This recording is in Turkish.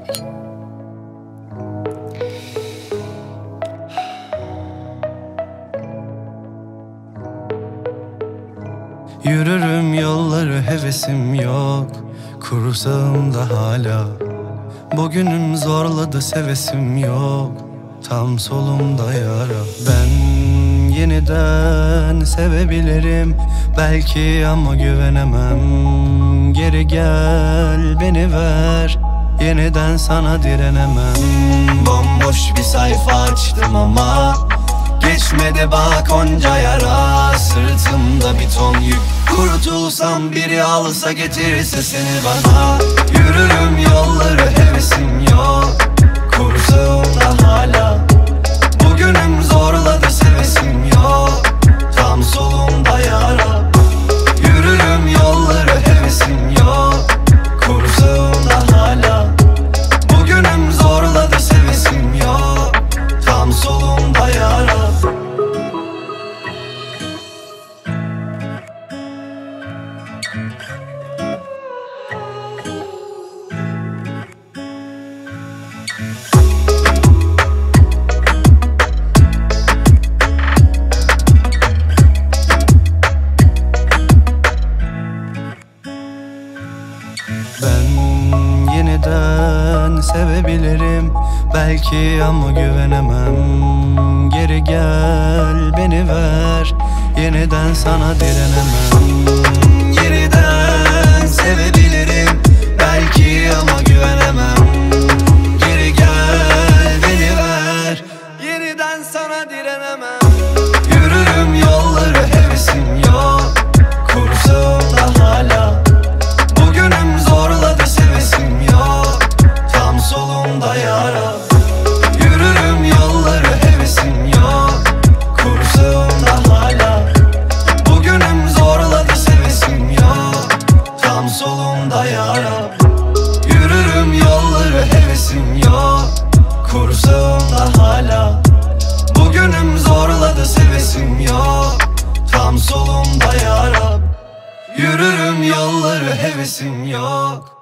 Yürürüm yolları, hevesim yok, kursağımda hala. Bugünüm zorladı, sevesim yok, tam solumda yara. Ben yeniden sevebilirim belki ama güvenemem. Geri gel, beni ver, yeniden sana direnemem. Bomboş bir sayfa açtım ama geçmedi bak onca yara. Sırtımda bir ton yük, kurtulsam biri alsa getirirse seni bana. Yürürüm yolları, hevesim yok, kursağımda hala. Bugünüm zorladı, sevesim yok, tam solumda yara. Yürürüm yolları, hevesim yok, kursağımda hala. Bugünüm zorladı, sevesim yok, tam solumda yara. Ben yeniden sevebilirim belki ama güvenemem. Geri gel, beni ver, yeniden sana direnemem. Yeniden sevebilirim belki ama güvenemem. Geri gel, beni ver, yeniden sana direnemem. Yürürüm yolları, hevesim yok, kursağımda hala. Bugünüm zorladı, sevesim yok, tam solumda yara. Yürürüm yolları, hevesim yok, kursağımda hala. Bugünüm zorladı, sevesim yok, tam solumda yara. Yürürüm yolları, hevesim yok, kursağımda hala. Bugünüm zorladı, sevesim yok, tam solumda yara. Yürürüm yolları, hevesim yok.